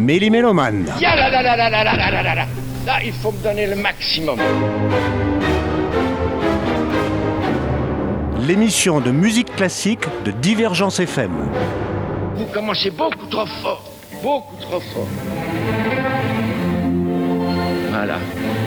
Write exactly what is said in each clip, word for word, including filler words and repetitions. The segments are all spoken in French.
Méli-Méloman. Ya là là là là là là là là là là. Là, il faut me donner le maximum. L'émission de musique classique de Divergence F M. Vous commencez beaucoup trop fort. Beaucoup trop fort. Voilà.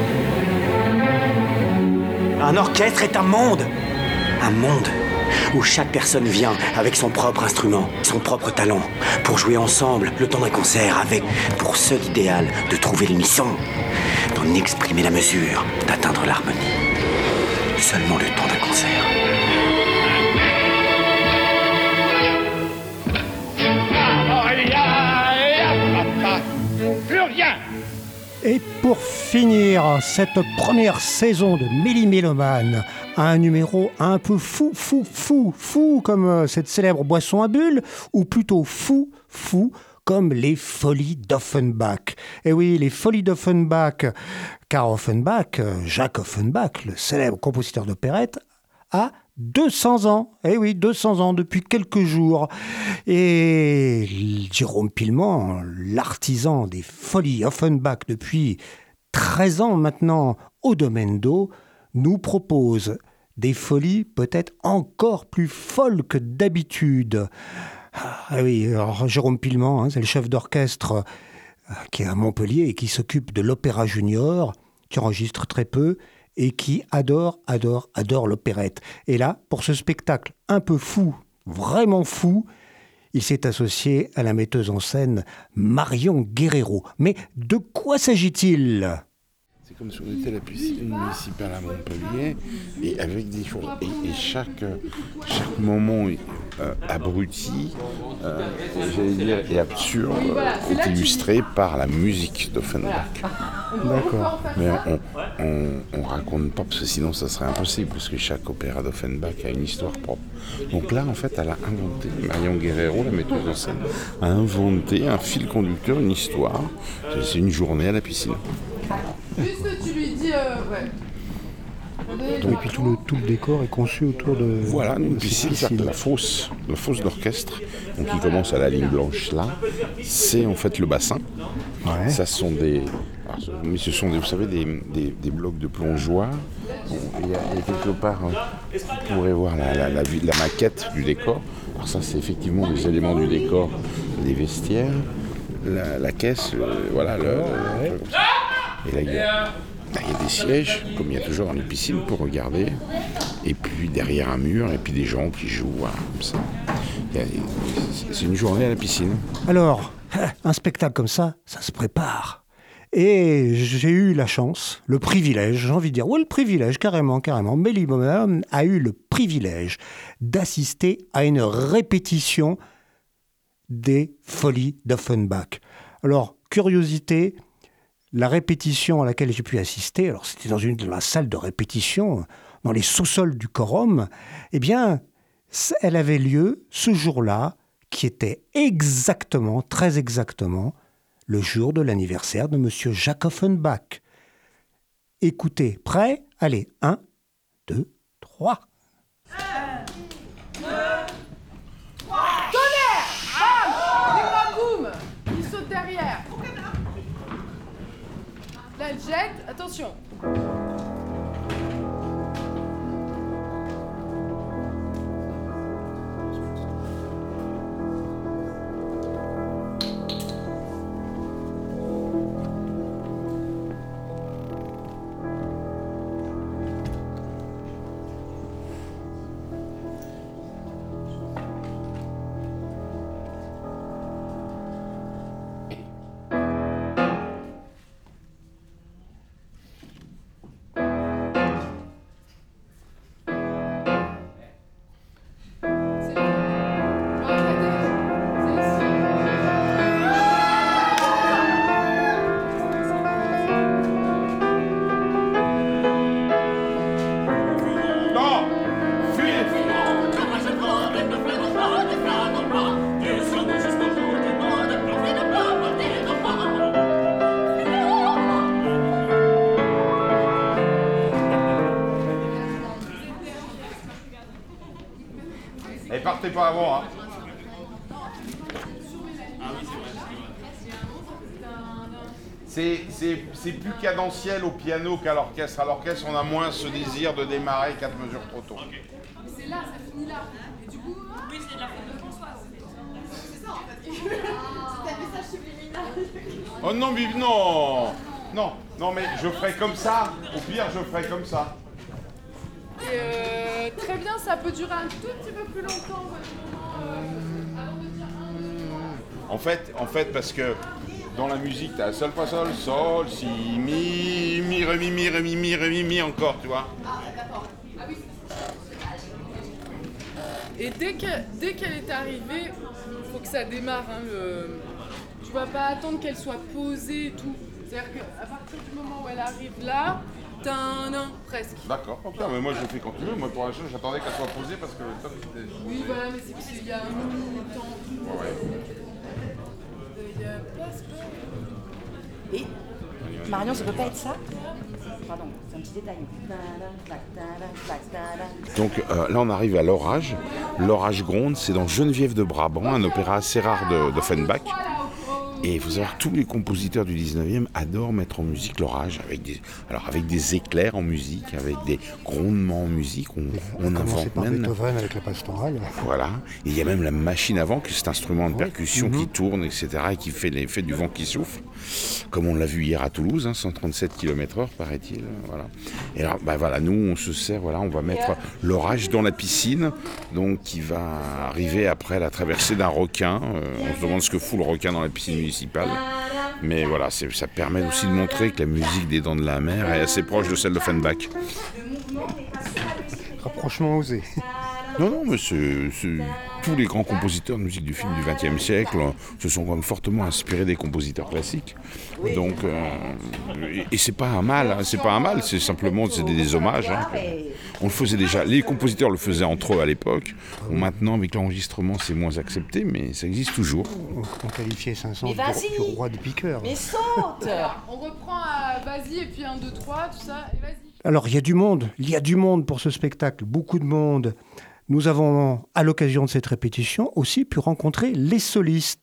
Un orchestre est un monde. Un monde où chaque personne vient avec son propre instrument, son propre talent, pour jouer ensemble le temps d'un concert avec, pour seul idéal, de trouver l'unisson, d'en exprimer la mesure, d'atteindre l'harmonie. Seulement le temps d'un concert. Plus rien. Et pour finir cette première saison de Méli-Méloman, un numéro un peu fou, fou, fou, fou comme cette célèbre boisson à bulles, ou plutôt fou, fou comme les Folies d'Offenbach. Et oui, les Folies d'Offenbach, car Offenbach, Jacques Offenbach, le célèbre compositeur d'opérette, a deux cents ans. Eh oui, deux cents ans depuis quelques jours. Et Jérôme Pilman, l'artisan des Folies Offenbach depuis treize ans maintenant au Domaine d'Eau, nous propose des folies peut-être encore plus folles que d'habitude. Ah oui, alors Jérôme Pilman, hein, c'est le chef d'orchestre euh, qui est à Montpellier et qui s'occupe de l'opéra junior, qui enregistre très peu et qui adore, adore, adore l'opérette. Et là, pour ce spectacle un peu fou, vraiment fou, il s'est associé à la metteuse en scène Marion Guerrero. Mais de quoi s'agit-il ? C'est comme si on était à la piscine municipale à Montpellier, et avec des choses. Et, et chaque, chaque moment euh, abruti, euh, j'allais dire, et absurde, est illustré par la musique d'Offenbach. D'accord. Mais on, on, on raconte pas, parce que sinon ça serait impossible, parce que chaque opéra d'Offenbach a une histoire propre. Donc là, en fait, elle a inventé, Marion Guerrero, la metteuse en scène, a inventé un fil conducteur, une histoire. C'est une journée à la piscine. Juste, tu lui dis, euh, ouais. Et puis tout le, tout le décor est conçu autour de... Voilà, une de piscine, piscine. c'est la fosse, la fosse d'orchestre, donc qui commence à la ligne blanche là, c'est en fait le bassin. Ouais. Ça sont des, alors, mais ce sont des, vous savez, des, des, des blocs de plongeoir. Bon, il y a, il y a quelque part, hein, vous pourrez voir la, la, la, la maquette du décor. Alors ça, c'est effectivement des éléments du décor, les vestiaires, la, la caisse, euh, voilà, le, le, et là, il y a, là, il y a des sièges, comme il y a toujours dans les piscines, pour regarder. Et puis derrière un mur, et puis des gens qui jouent, voilà, comme ça. Il y a, c'est une journée à la piscine. Alors, un spectacle comme ça, ça se prépare. Et j'ai eu la chance, le privilège, j'ai envie de dire, oui, le privilège, carrément, carrément. Méli-Méloman a eu le privilège d'assister à une répétition des Folies d'Offenbach. Alors, curiosité, la répétition à laquelle j'ai pu assister, alors c'était dans une dans la salle de répétition, dans les sous-sols du Quorum, eh bien, elle avait lieu ce jour-là, qui était exactement, très exactement, le jour de l'anniversaire de Monsieur Jacques Offenbach. Écoutez, prêt ? Allez, un, deux, trois. Un, deux, trois. Tonnerre ! Bam ! Les bras boum ! Il saute derrière. Là, elle jette. Attention. Et partez pas avant, hein. C'est, c'est, c'est plus cadentiel au piano qu'à l'orchestre. À l'orchestre, on a moins ce désir de démarrer quatre mesures trop tôt. Mais c'est là, ça finit là. Et du coup, Oui, c'est de la faute de François. c'est ça en fait. C'est un message subliminal. Oh non, mais non Non, non, mais je ferai comme ça. Au pire, je ferai comme ça. Et euh, très bien, ça peut durer un tout petit peu plus longtemps, votre moment, euh, avant de dire un, deux, trois. En fait, en fait, parce que dans la musique, t'as sol, fa, sol, sol, si, mi, mi, ré, mi, mi, ré, mi, mi, ré, mi, mi, encore, tu vois. Ah, d'accord. Ah oui. Et dès qu'elle, dès qu'elle est arrivée, il faut que ça démarre. Hein, le... Tu vas pas attendre qu'elle soit posée et tout. C'est-à-dire qu'à partir du moment où elle arrive là, t'as un an presque. D'accord, ok, mais moi je fais quand tu veux. Moi pour l'instant, j'attendais qu'elle soit posée parce que le top c'était. Oui, voilà, mais c'est qu'il y a un temps. Ouais. Il y a pas ce Et Marion, ça peut pas être ça? Pardon, c'est un petit détail. Donc euh, là, on arrive à l'orage. L'orage gronde, c'est dans Geneviève de Brabant, un opéra assez rare de, d'Offenbach. Et il faut savoir que tous les compositeurs du dix-neuvième adorent mettre en musique l'orage, avec des, alors avec des éclairs en musique, avec des grondements en musique. On, on invente par même. Beethoven avec la pastorale. Voilà. Et il y a même la machine à vent, qui est cet instrument de Oui. percussion Mm-hmm. qui tourne, et cetera, et qui fait l'effet du vent qui souffle. Comme on l'a vu hier à Toulouse, hein, cent trente-sept kilomètres heure, paraît-il. Voilà. Et alors, bah voilà, nous, on se sert, voilà, on va mettre l'orage dans la piscine, donc qui va arriver après la traversée d'un requin. Euh, on se demande ce que fout le requin dans la piscine municipale. Mais voilà, c'est, ça permet aussi de montrer que la musique des Dents de la Mer est assez proche de celle d'Offenbach. Rapprochement osé. Non, non, mais c'est, c'est- tous les grands compositeurs de musique du film du vingtième siècle euh, se sont quand même fortement inspirés des compositeurs classiques. Donc, euh, et, et c'est pas un mal, hein, c'est pas un mal, c'est simplement c'est des, des hommages. Hein. On le faisait déjà, les compositeurs le faisaient entre eux à l'époque. Bon, maintenant, avec l'enregistrement, c'est moins accepté, mais ça existe toujours. On qualifiait Saint-Saëns Mais du, vas-y. du roi des piqueurs. Mais saute! On reprend à vas-y et puis un, deux, trois, tout ça, et vas-y. Alors, il y a du monde, il y a du monde pour ce spectacle, beaucoup de monde. Nous avons, à l'occasion de cette répétition, aussi pu rencontrer les solistes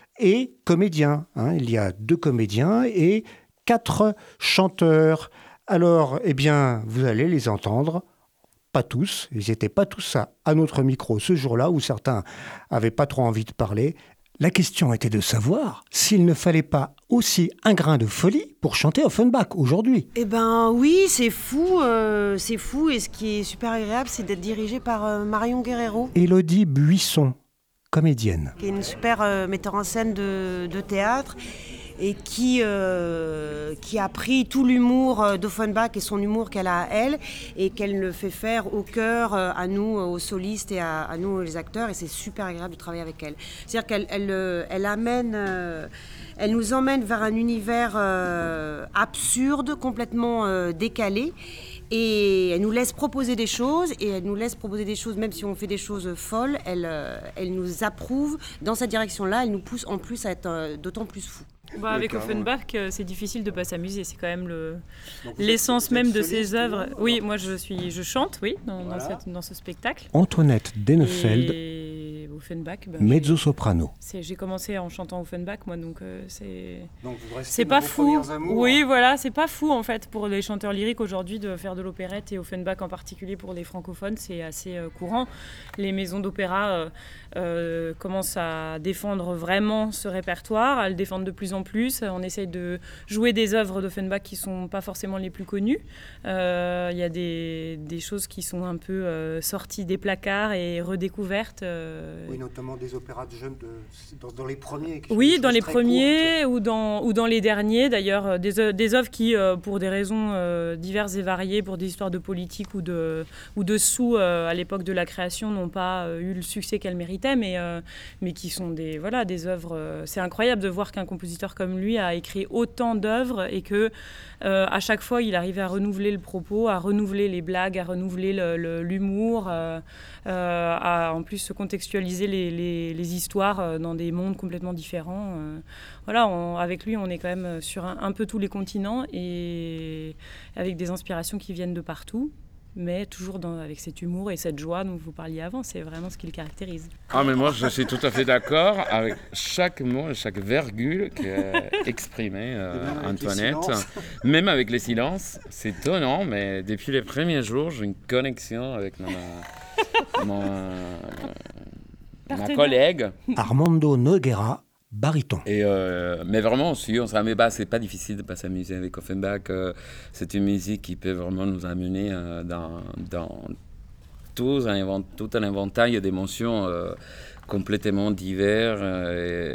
et comédiens. hein. Il y a deux comédiens et quatre chanteurs. Alors, eh bien, vous allez les entendre. Pas tous, ils n'étaient pas tous à, à notre micro ce jour-là, où certains n'avaient pas trop envie de parler. La question était de savoir s'il ne fallait pas aussi un grain de folie pour chanter Offenbach aujourd'hui. Eh ben oui, c'est fou, euh, c'est fou. Et ce qui est super agréable, c'est d'être dirigé par euh, Marion Guerrero, Élodie Buisson, comédienne. qui est une super euh, metteur en scène de, de théâtre et qui, euh, qui a pris tout l'humour euh, d'Offenbach et son humour qu'elle a à elle et qu'elle le fait faire au cœur euh, à nous, aux solistes et à, à nous, les acteurs. Et c'est super agréable de travailler avec elle. C'est-à-dire qu'elle elle, euh, elle amène... euh, Elle nous emmène vers un univers euh, absurde, complètement euh, décalé. Et elle nous laisse proposer des choses, et elle nous laisse proposer des choses, même si on fait des choses folles, elle, euh, elle nous approuve dans cette direction-là, elle nous pousse en plus à être euh, d'autant plus fous. Bah, avec Offenbach, euh, c'est difficile de pas s'amuser. C'est quand même le, l'essence même de ses œuvres. Oui, moi je suis, je chante, oui, dans, dans, cette, dans ce spectacle. Antoinette Denefeld, Et Offenbach, bah, mezzo-soprano. c'est, j'ai commencé en chantant Offenbach, moi, donc euh, c'est. Donc vous restez C'est dans pas vos fou. premiers amours. Oui, voilà, c'est pas fou en fait pour les chanteurs lyriques aujourd'hui de faire de l'opérette, et Offenbach en particulier pour les francophones, c'est assez euh, courant. Les maisons d'opéra euh, euh, commencent à défendre vraiment ce répertoire, à le défendre de plus en plus. On essaye de jouer des œuvres d'Offenbach qui sont pas forcément les plus connues. Euh, Il y a des, des choses qui sont un peu euh, sorties des placards et redécouvertes. euh, Oui, notamment des opéras de jeunes de, dans, dans les premiers. qui sont Oui, des dans choses les très premiers ou dans, ou dans les derniers, d'ailleurs, euh, des, œuvres- des œuvres qui, euh, pour des raisons euh, diverses et variées, pour des histoires de politique ou de, ou de sous, euh, à l'époque de la création, n'ont pas euh, eu le succès qu'elles méritaient, mais, euh, mais qui sont des, voilà, des œuvres... euh, c'est incroyable de voir qu'un compositeur comme lui a écrit autant d'œuvres et que euh, à chaque fois, il arrivait à renouveler le propos, à renouveler les blagues, à renouveler le- le- l'humour, euh, euh, à en plus se contextualiser les, les- les histoires euh, dans des mondes complètement différents. euh. Voilà, on- avec lui, on est quand même sur un, un peu tous les continents et avec des inspirations qui viennent de partout. mais toujours dans, avec cet humour et cette joie dont vous parliez avant. C'est vraiment ce qui le caractérise. Ah, mais moi, je suis tout à fait d'accord avec chaque mot et chaque virgule qu'a exprimé euh, Antoinette. Même avec les silences. C'est étonnant, mais depuis les premiers jours, j'ai une connexion avec ma, mon, ma collègue. Armando Noguera, baryton. Et euh, mais vraiment aussi, on s'amuse pas, c'est pas difficile de pas s'amuser avec Offenbach. Euh, c'est une musique qui peut vraiment nous amener euh, dans, dans tout, un, tout un éventail d'émotions euh, complètement divers, euh,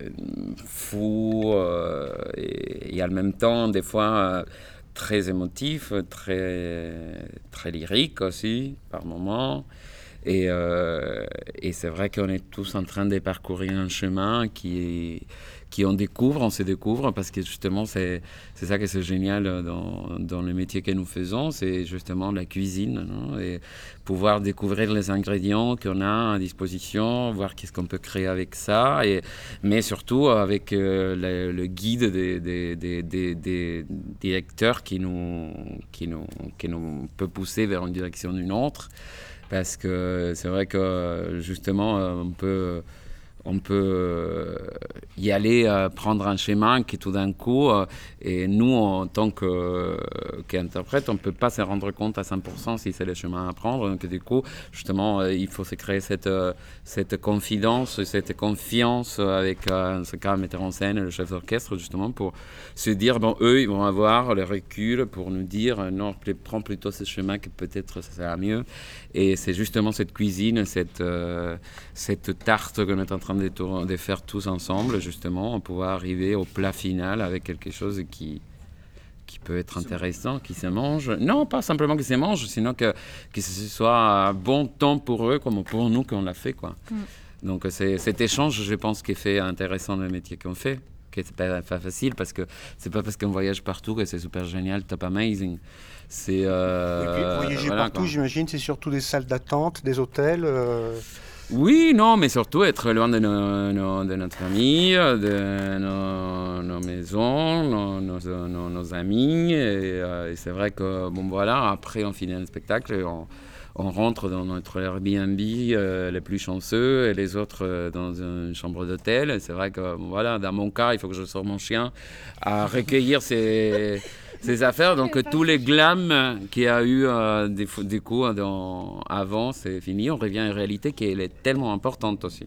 fous, euh, et, et en même temps, des fois, euh, très émotifs, très, très lyriques aussi, par moments. Et, euh, et c'est vrai qu'on est tous en train de parcourir un chemin qui, qui on découvre, on se découvre, parce que justement, c'est, c'est ça qui est génial dans, dans le métier que nous faisons, c'est justement la cuisine, non? Et pouvoir découvrir les ingrédients qu'on a à disposition, voir qu'est-ce qu'on peut créer avec ça, et, mais surtout avec euh, le, le guide des, des, des, des, des directeurs qui nous, qui, nous, qui nous peut pousser vers une direction ou une autre. Parce que c'est vrai que justement, on peut, on peut y aller, prendre un chemin qui tout d'un coup, et nous, en tant que, qu'interprète, on ne peut pas se rendre compte à cent pour cent si c'est le chemin à prendre. Donc du coup, justement, il faut se créer cette, cette confidence, cette confiance avec, en ce cas, le metteur en scène, le chef d'orchestre, justement, pour se dire, bon, eux, ils vont avoir le recul pour nous dire, non, prends plutôt ce chemin que peut-être ça sera mieux. Et c'est justement cette cuisine, cette, euh, cette tarte qu'on est en train de, tour- de faire tous ensemble, justement, pour pouvoir arriver au plat final avec quelque chose qui, qui peut être intéressant, qui se mange. Non, pas simplement qui se mange, sinon que, que ce soit un bon temps pour eux, comme pour nous qu'on l'a fait, quoi. Mm. Donc c'est cet échange, je pense, qui fait intéressant le métier qu'on fait. Que c'est pas, pas facile, parce que c'est pas parce qu'on voyage partout que c'est super génial, top amazing. C'est euh, et puis voyager voilà, partout, quoi. J'imagine, c'est surtout des salles d'attente, des hôtels. Euh... Oui, non, mais surtout être loin de, nos, nos, de notre famille, de nos, nos maisons, nos, nos, nos, nos amis. Et, euh, et c'est vrai que bon voilà, après on finit un spectacle, on, on rentre dans notre Airbnb euh, les plus chanceux et les autres euh, dans une chambre d'hôtel. Et c'est vrai que bon, voilà, dans mon cas, il faut que je sorte mon chien à recueillir ses, ses affaires. Donc tous les glams qu'il y a eu euh, des, des coups dans, avant, c'est fini. On revient à une réalité qui est tellement importante aussi.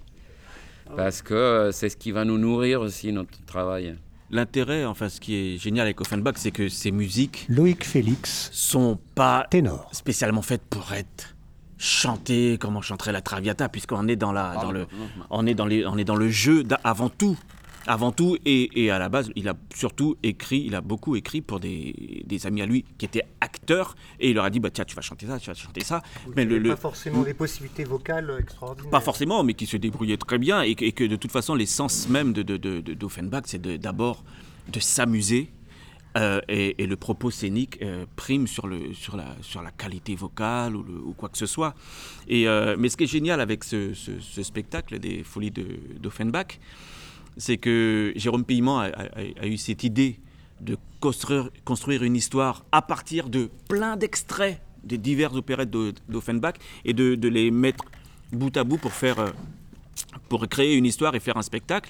Parce que c'est ce qui va nous nourrir aussi, notre travail. L'intérêt, enfin, ce qui est génial avec Offenbach, c'est que ces musiques, Loïc Félix, sont pas ténor, spécialement faites pour être chantées comme on chanterait la Traviata, puisqu'on est dans la, dans le, on est dans les, on est dans le jeu avant tout, avant tout, et, et à la base, il a surtout écrit, il a beaucoup écrit pour des, des amis à lui qui étaient acteurs, et il leur a dit, bah tiens, tu vas chanter ça, tu vas chanter ça. Vous mais le, pas le, forcément des possibilités vocales extraordinaires. Pas forcément, mais qui se débrouillaient très bien, et, et que de toute façon, l'essence même de, de, de, de, d'Offenbach, c'est de, d'abord de s'amuser, euh, et, et le propos scénique euh, prime sur, le, sur, la, sur la qualité vocale ou, le, ou quoi que ce soit. Et, euh, mais ce qui est génial avec ce, ce, ce spectacle des Folies de, d'Offenbach, c'est que Jérôme Pillement a, a, a eu cette idée de construire, construire une histoire à partir de plein d'extraits des divers opérettes d'Offenbach et de, de les mettre bout à bout pour, faire, pour créer une histoire et faire un spectacle.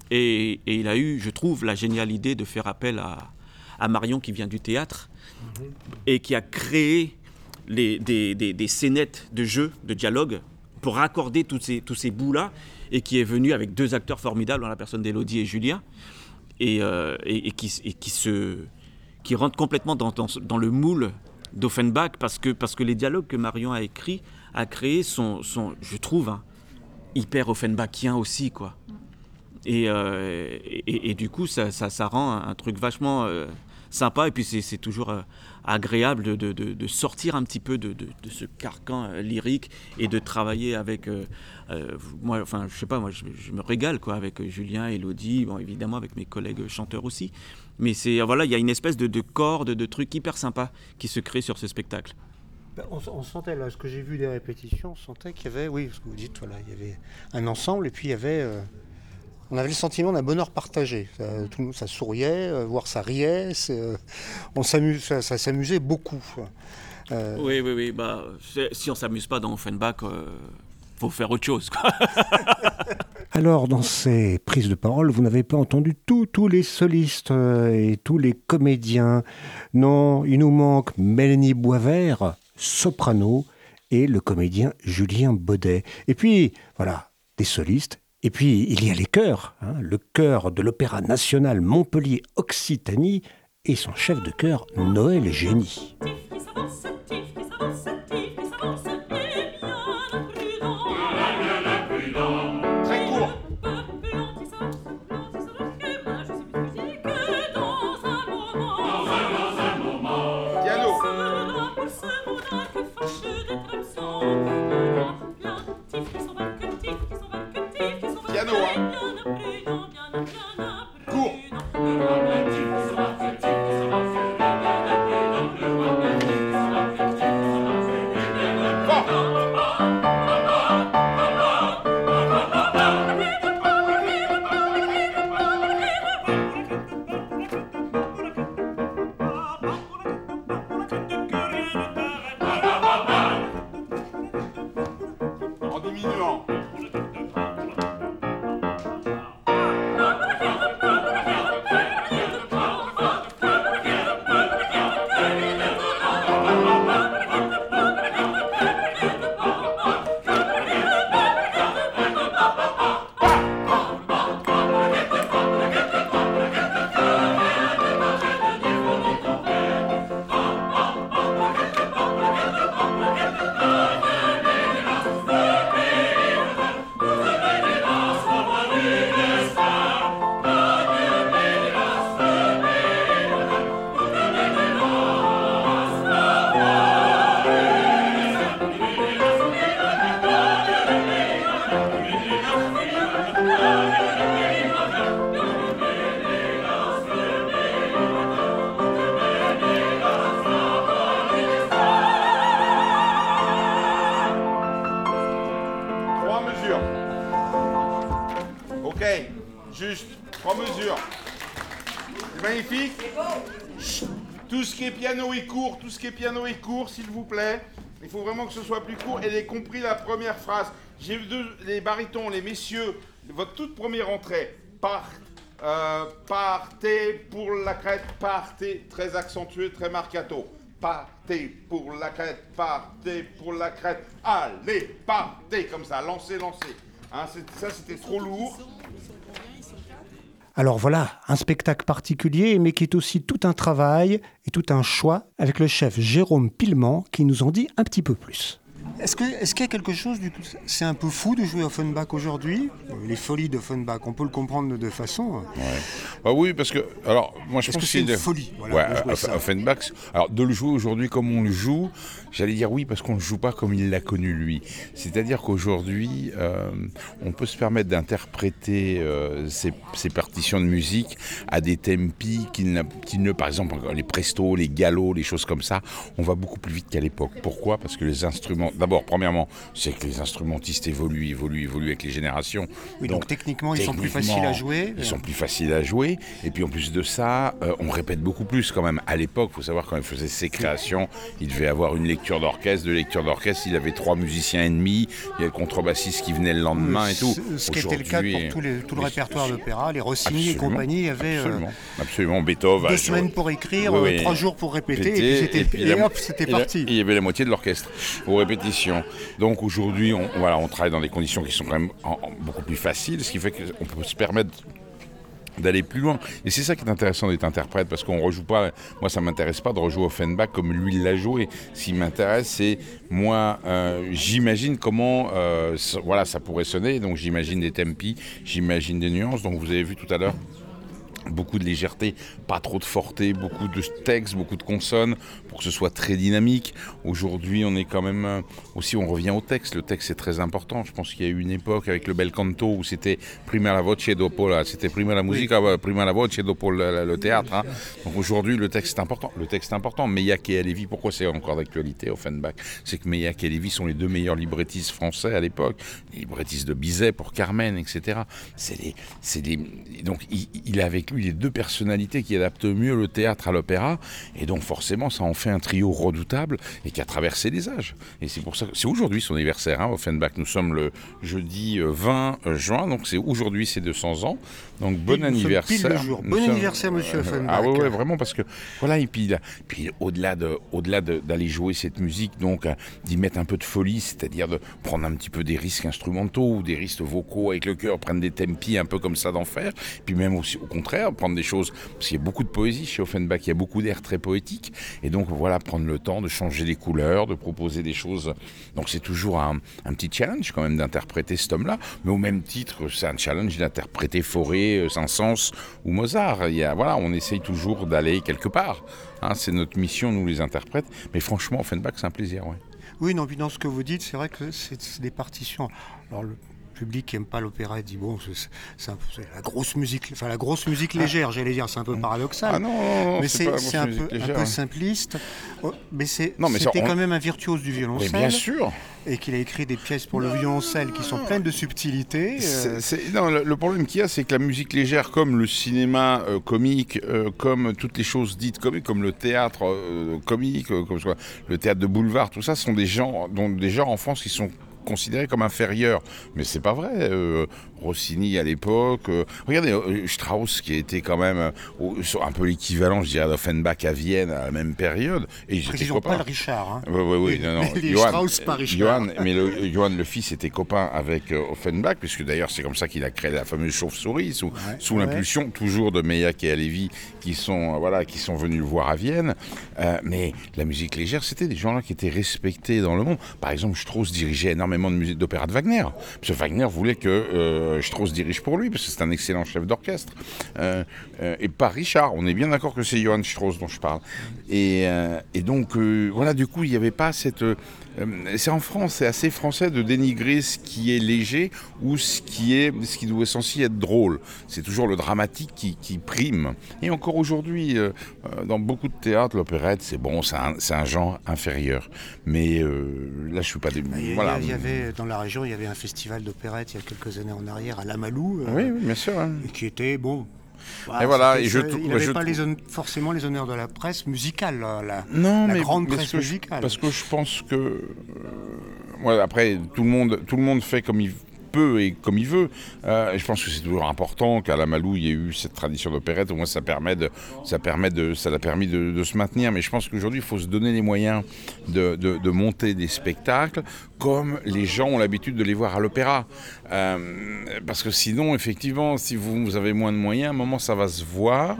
Et, et il a eu, je trouve, la géniale idée de faire appel à, à Marion qui vient du théâtre mmh. et qui a créé les, des, des, des scénettes de jeu, de dialogue, pour raccorder tous ces, tous ces bouts-là, et qui est venu avec deux acteurs formidables, dans la personne d'Élodie et Julien, et, euh, et, et, qui, et qui, se, qui rentrent complètement dans, dans, dans le moule d'Offenbach, parce que, parce que les dialogues que Marion a écrits, a créés, sont, sont je trouve, hein, hyper Offenbachiens aussi, quoi. Et, euh, et, et du coup, ça, ça, ça rend un, un truc vachement euh, sympa, et puis c'est, c'est toujours euh, agréable de, de, de, de sortir un petit peu de, de, de ce carcan euh, lyrique et de travailler avec euh, euh, moi, enfin je sais pas, moi je, je me régale quoi avec Julien, Élodie, bon évidemment avec mes collègues chanteurs aussi, mais c'est voilà, il y a une espèce de, de corps, de, de trucs hyper sympas qui se créent sur ce spectacle. Ben, on, on sentait là, ce que j'ai vu des répétitions, on sentait qu'il y avait, oui, ce que vous dites, voilà, il y avait un ensemble et puis il y avait euh... on avait le sentiment d'un bonheur partagé. Ça, tout, ça souriait, euh, voire ça riait. Euh, on s'amuse, ça, ça s'amusait beaucoup. Euh... Oui, oui, oui. Bah, si on s'amuse pas dans Offenbach, euh, faut faire autre chose, quoi. Alors, dans ces prises de parole, vous n'avez pas entendu tous, tous les solistes et tous les comédiens. Non, il nous manque Mélanie Boisvert, soprano, et le comédien Julien Baudet. Et puis, voilà, des solistes. Et puis, il y a les chœurs. Hein, le chœur de l'Opéra National Montpellier-Occitanie et son chef de chœur, Noël Génie. Juste, trois mesures. Magnifique. Chut. Tout ce qui est piano est court, tout ce qui est piano est court, s'il vous plaît. Il faut vraiment que ce soit plus court. Et j'ai compris la première phrase. J'ai vu deux, les barytons, les messieurs, votre toute première entrée. Par, euh, partez pour la crête, partez, très accentué, très marcato. Partez pour la crête, partez pour la crête. Allez, partez, comme ça, lancez, lancez. Hein, ça, c'était trop lourd. Alors voilà, un spectacle particulier, mais qui est aussi tout un travail et tout un choix, avec le chef Jérôme Pillement, qui nous en dit un petit peu plus. Est-ce que, est-ce qu'il y a quelque chose, du coup, c'est un peu fou de jouer Offenbach aujourd'hui ? Les folies d'Offenbach, on peut le comprendre de deux façons. Ouais. Ah oui, parce que, alors, moi je Est-ce pense que c'est que une folie, voilà, ouais, Offenbach, alors de le jouer aujourd'hui comme on le joue, j'allais dire oui, parce qu'on ne le joue pas comme il l'a connu lui. C'est-à-dire qu'aujourd'hui, euh, on peut se permettre d'interpréter euh, ces, ces partitions de musique à des tempi qui ne, qui ne, par exemple, les prestos, les galos, les choses comme ça, on va beaucoup plus vite qu'à l'époque. Pourquoi ? Parce que les instruments, d'abord, premièrement, c'est que les instrumentistes évoluent, évoluent, évoluent avec les générations. Oui, donc, donc techniquement, ils sont plus faciles à jouer. Ils sont plus faciles à jouer. Et puis en plus de ça, euh, on répète beaucoup plus quand même. À l'époque, il faut savoir, quand il faisait ses créations, il devait avoir une lecture d'orchestre. De lecture d'orchestre, il avait trois musiciens et demi. Il y a le contrebassiste qui venait le lendemain et tout. Ce qui était le cas pour tout, les, tout le répertoire d'opéra, les Rossini et compagnie. Il y avait absolument, euh, absolument. Beethoven. Deux semaines pour écrire, oui, oui. trois jours pour répéter, Pété, et, puis c'était, et, puis et la, hop, c'était et parti. La, il y avait la moitié de l'orchestre aux répétitions. Donc aujourd'hui, on, voilà, on travaille dans des conditions qui sont quand même en, en, beaucoup plus faciles, ce qui fait qu'on peut se permettre d'aller plus loin. Et c'est ça qui est intéressant d'être interprète, parce qu'on ne rejoue pas, moi ça ne m'intéresse pas de rejouer Offenbach comme lui l'a joué. Ce qui m'intéresse, c'est, moi, euh, j'imagine comment euh, ça, voilà, ça pourrait sonner, donc j'imagine des tempi, j'imagine des nuances, donc vous avez vu tout à l'heure, beaucoup de légèreté, pas trop de forté, beaucoup de textes, beaucoup de consonnes pour que ce soit très dynamique. Aujourd'hui, on est quand même aussi, on revient au texte. Le texte, c'est très important. Je pense qu'il y a eu une époque avec le bel canto où c'était prima la voce dopo la, c'était prima la musique, oui. prima la voce dopo le, le théâtre. Hein. Donc aujourd'hui, le texte est important. Le texte est important. Meilhac et Halévy, pourquoi c'est encore d'actualité, Offenbach ? C'est que Meilhac et Halévy sont les deux meilleurs librettistes français à l'époque. Les librettistes de Bizet pour Carmen, et cetera. C'est les, c'est les, donc il, il a vécu avec lui les deux personnalités qui adaptent mieux le théâtre à l'opéra, et donc forcément ça en fait un trio redoutable et qui a traversé les âges. Et c'est pour ça que c'est aujourd'hui son anniversaire, hein, Offenbach. Nous sommes le jeudi vingt juin, donc c'est aujourd'hui ses deux cents ans. Donc bon anniversaire. Pile le jour. Bon sommes... anniversaire, monsieur euh, Offenbach. Ah ouais, ouais, vraiment, parce que voilà, et puis, puis au-delà de, au-delà de, d'aller jouer cette musique, donc d'y mettre un peu de folie, c'est-à-dire de prendre un petit peu des risques instrumentaux ou des risques vocaux avec le cœur, prendre des tempi un peu comme ça d'enfer, puis même aussi au contraire prendre des choses, parce qu'il y a beaucoup de poésie chez Offenbach, il y a beaucoup d'air très poétique, et donc voilà, prendre le temps de changer les couleurs, de proposer des choses. Donc c'est toujours un, un petit challenge quand même d'interpréter cet homme-là, mais au même titre, c'est un challenge d'interpréter Fauré, Saint-Saëns ou Mozart. Il y a, voilà, on essaye toujours d'aller quelque part. Hein, c'est notre mission, nous les interprètes. Mais franchement, Offenbach, c'est un plaisir, ouais. Oui, non, puis dans ce que vous dites, c'est vrai que c'est, c'est des partitions. Alors le public qui n'aime pas l'opéra, il dit bon, c'est, c'est, un, c'est la grosse musique, enfin la grosse musique légère, j'allais dire, c'est un peu paradoxal. Ah non, non, non mais c'est, c'est, pas c'est un, peu, légère, un peu hein. simpliste. Oh, mais, c'est, non, mais c'était ça, on... quand même un virtuose du violoncelle. Mais bien sûr. Et qu'il a écrit des pièces pour le violoncelle qui sont pleines de subtilité. Euh... C'est, c'est, non, le, le problème qu'il y a, c'est que la musique légère, comme le cinéma euh, comique, euh, comme toutes les choses dites comiques, comme le théâtre euh, comique, euh, comme quoi, le théâtre de boulevard, tout ça, sont des genres, dont, des genres en France qui sont considérés comme inférieurs, mais c'est pas vrai. Euh, Rossini à l'époque, euh, regardez euh, Strauss qui a été quand même euh, un peu l'équivalent, je dirais, d'Offenbach à Vienne à la même période. Et ils étaient copains. Pas le Richard. Hein. Oui, oui, oui. Non, non. Les Johann, Strauss, pas Richard. Johann, mais le, Johann le fils était copain avec euh, Offenbach, puisque d'ailleurs c'est comme ça qu'il a créé la fameuse chauve-souris sous, ouais, sous ouais. l'impulsion toujours de Meilhac et Halévy qui sont euh, voilà qui sont venus le voir à Vienne. Euh, mais la musique légère, c'était des gens là qui étaient respectés dans le monde. Par exemple, Strauss dirigeait énormément de musique d'opéra de Wagner. Parce que Wagner voulait que euh, Strauss dirige pour lui, parce que c'est un excellent chef d'orchestre. Euh, euh, et pas Richard. On est bien d'accord que c'est Johann Strauss dont je parle. Et, euh, et donc, euh, voilà, du coup, il n'y avait pas cette... Euh, c'est en France, c'est assez français de dénigrer ce qui est léger ou ce qui est ce qui doit censé être drôle. C'est toujours le dramatique qui, qui prime. Et encore aujourd'hui, euh, dans beaucoup de théâtres, l'opérette, c'est bon, c'est un, c'est un genre inférieur. Mais euh, là, je suis pas... Des, il, voilà. Il y avait, dans la région, il y avait un festival d'opérette il y a quelques années en arrière, à Lamalou. Euh, oui, oui, bien sûr. Hein. Qui était, bon... Voilà, et voilà, et je, il n'avait je, pas les hon- forcément les honneurs de la presse musicale, la, la, non, la mais, grande mais presse que musicale. Je, parce que je pense que... Euh, ouais, après, tout le, monde, tout le monde fait comme il peut et comme il veut. Euh, je pense que c'est toujours important qu'à Lamalou, il y ait eu cette tradition d'opérette. Au moins, ça permet de, ça permet de, ça l'a permis de, de se maintenir. Mais je pense qu'aujourd'hui, il faut se donner les moyens de, de, de monter des spectacles comme les gens ont l'habitude de les voir à l'opéra. Euh, parce que sinon, effectivement, si vous, vous avez moins de moyens, à un moment, ça va se voir.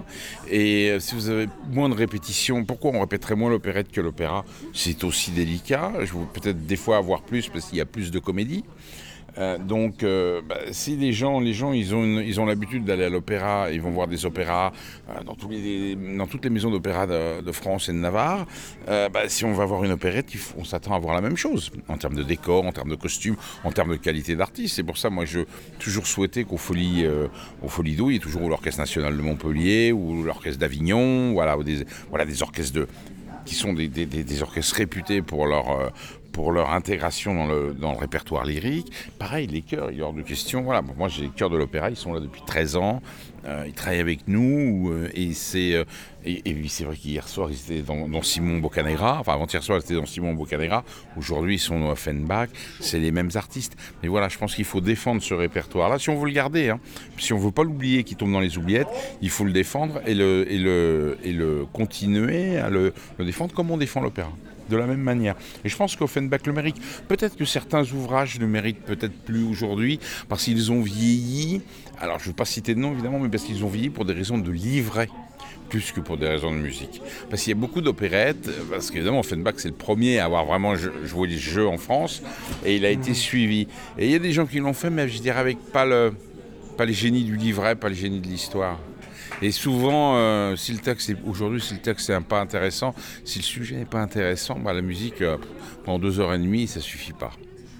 Et si vous avez moins de répétitions, pourquoi on répéterait moins l'opérette que l'opéra ? C'est aussi délicat. Je veux peut-être des fois avoir plus parce qu'il y a plus de comédie. Euh, donc, euh, bah, si les gens, les gens, ils ont, une, ils ont l'habitude d'aller à l'opéra, ils vont voir des opéras euh, dans, tous les, dans toutes les maisons d'opéra de, de France et de Navarre. Euh, bah, si on va voir une opérette, il faut, on s'attend à voir la même chose en termes de décor, en termes de costumes, en termes de qualité d'artiste. C'est pour ça, moi, je toujours souhaité qu'au Folies, euh, au Folies d'Eau, il y ait toujours l'Orchestre National de Montpellier ou l'Orchestre d'Avignon, voilà, ou des, voilà, des orchestres de, qui sont des, des, des orchestres réputés pour leur euh, pour leur intégration dans le, dans le répertoire lyrique. Pareil, les chœurs, il y a hors de question. Voilà, bon, moi j'ai les chœurs de l'opéra, ils sont là depuis treize ans, euh, ils travaillent avec nous, euh, et, c'est, euh, et, et c'est vrai qu'hier soir ils étaient dans, dans Simon Boccanegra, enfin avant-hier soir ils étaient dans Simon Boccanegra, aujourd'hui ils sont au Offenbach, c'est les mêmes artistes. Mais voilà, je pense qu'il faut défendre ce répertoire-là, si on veut le garder, hein. Si on ne veut pas l'oublier, qu'il tombe dans les oubliettes, il faut le défendre et le, et le, et le continuer à le, le défendre comme on défend l'opéra. De la même manière. Et je pense qu'Offenbach le mérite. Peut-être que certains ouvrages ne méritent peut-être plus aujourd'hui parce qu'ils ont vieilli. Alors je ne veux pas citer de nom évidemment, mais parce qu'ils ont vieilli pour des raisons de livret plus que pour des raisons de musique. Parce qu'il y a beaucoup d'opérettes, parce qu'évidemment Offenbach c'est le premier à avoir vraiment joué les jeux en France et il a été suivi. Et il y a des gens qui l'ont fait, mais je dirais avec pas le, pas les génies du livret, pas les génies de l'histoire. Et souvent, euh, si le texte est, aujourd'hui, si le texte n'est pas intéressant, si le sujet n'est pas intéressant, bah, la musique, euh, pendant deux heures et demie, ça ne suffit pas.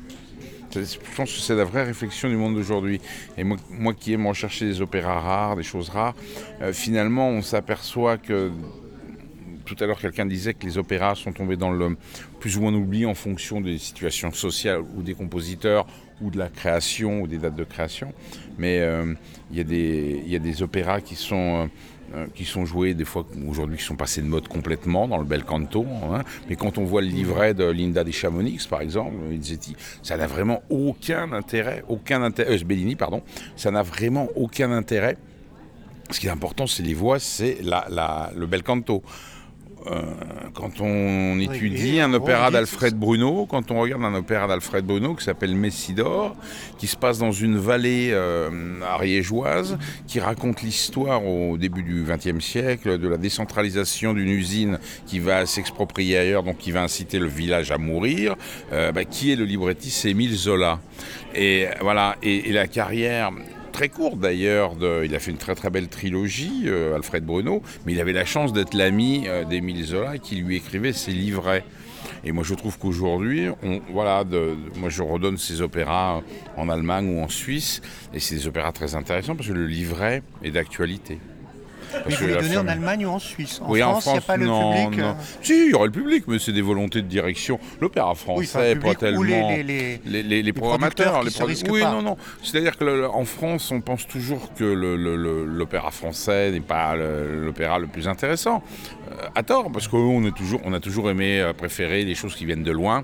Je pense que c'est la vraie réflexion du monde d'aujourd'hui. Et moi, moi qui aime rechercher des opéras rares, des choses rares, euh, finalement, on s'aperçoit que tout à l'heure, quelqu'un disait que les opéras sont tombés dans le plus ou moins oubli en fonction des situations sociales ou des compositeurs ou de la création ou des dates de création. Mais euh, il y a des, il y a des opéras qui sont... Euh, qui sont joués des fois aujourd'hui qui sont passés de mode complètement dans le bel canto, hein. Mais quand on voit le livret de Linda des Chamonix par exemple, ça n'a vraiment aucun intérêt, aucun intérêt, euh, Bellini pardon, ça n'a vraiment aucun intérêt. Ce qui est important, c'est les voix, c'est la, la, le bel canto. Euh, quand on étudie oui, un opéra d'Alfred Bruno, quand on regarde un opéra d'Alfred Bruno qui s'appelle Messidor, qui se passe dans une vallée euh, ariégeoise, qui raconte l'histoire au début du vingtième siècle de la décentralisation d'une usine qui va s'exproprier ailleurs, donc qui va inciter le village à mourir, euh, bah, qui est le librettiste? C'est Émile Zola. Et voilà, et, et la carrière... très court d'ailleurs, de, il a fait une très très belle trilogie, euh, Alfred Bruno, mais il avait la chance d'être l'ami euh, d'Émile Zola qui lui écrivait ses livrets. Et moi je trouve qu'aujourd'hui, on, voilà, de, de, moi je redonne ces opéras en Allemagne ou en Suisse, et c'est des opéras très intéressants parce que le livret est d'actualité. Mais vous les donnez en Allemagne ou en Suisse? En oui, France, il n'y a pas non, le public non. euh... Si, il y aura le public, mais c'est des volontés de direction. L'opéra français, oui, enfin, pas tellement... Ou les, les, les, les, les, les programmateurs. Les produ... Oui, pas. non, non. C'est-à-dire qu'en France, on pense toujours que le, le, le, l'opéra français n'est pas le, l'opéra le plus intéressant. Euh, à tort, parce qu'on est toujours, on a toujours aimé euh, préférer les choses qui viennent de loin.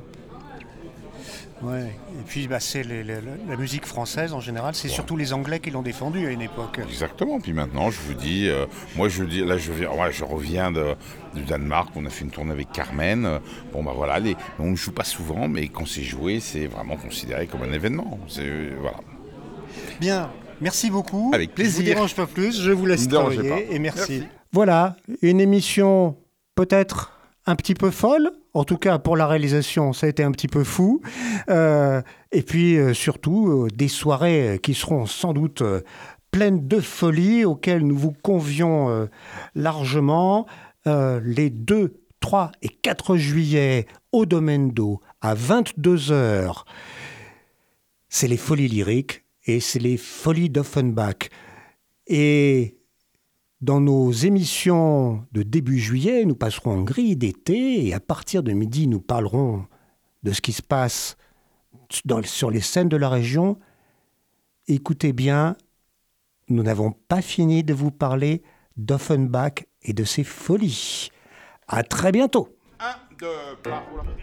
Ouais. Et puis bah, c'est les, les, la musique française en général, c'est ouais. surtout les Anglais qui l'ont défendue à une époque. Exactement. Puis maintenant, je vous dis, euh, moi je dis, là je, viens, ouais, je reviens de, du Danemark, on a fait une tournée avec Carmen. Bon bah voilà, les, on ne joue pas souvent, mais quand c'est joué, c'est vraiment considéré comme un événement. C'est, voilà. Bien, merci beaucoup. Avec plaisir. Je ne vous dérange pas plus, je vous laisse travailler pas. Et merci. merci. Voilà, une émission peut-être un petit peu folle. En tout cas, pour la réalisation, ça a été un petit peu fou. Euh, et puis, euh, surtout, euh, des soirées qui seront sans doute euh, pleines de folie, auxquelles nous vous convions euh, largement. Euh, les deux, trois et quatre juillet, au Domaine d'Eau, à vingt-deux heures. C'est les folies lyriques et c'est les folies d'Offenbach. Et... dans nos émissions de début juillet, nous passerons en grille d'été et à partir de midi, nous parlerons de ce qui se passe dans, sur les scènes de la région. Écoutez bien, nous n'avons pas fini de vous parler d'Offenbach et de ses folies. À très bientôt. Un, deux, trois.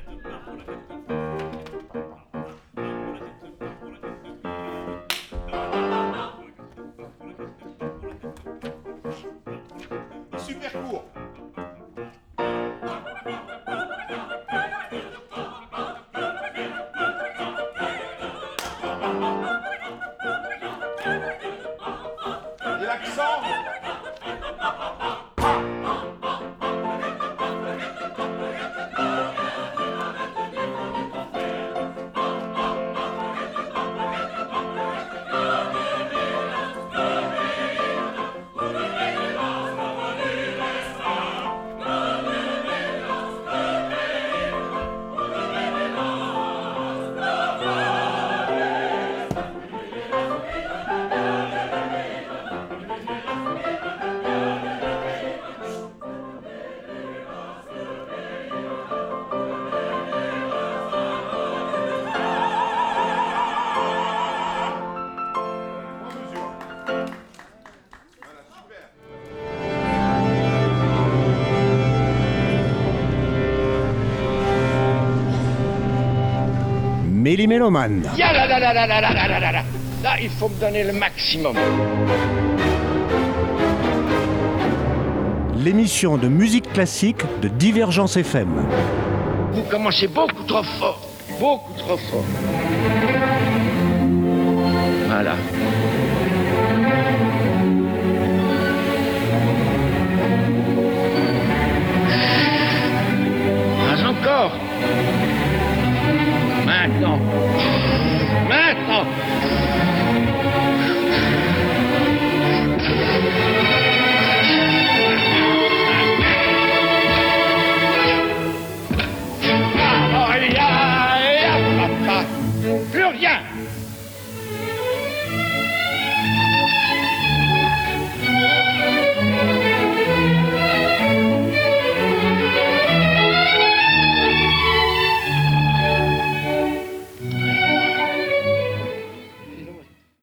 Super court. Et l'accent. Méli-Méloman. Ya là là là là là là là là là. Là, il faut me donner le maximum. L'émission de musique classique de Divergence F M. Vous commencez beaucoup trop fort. Beaucoup trop fort. Voilà. Pas encore. Maintenant. Maintenant.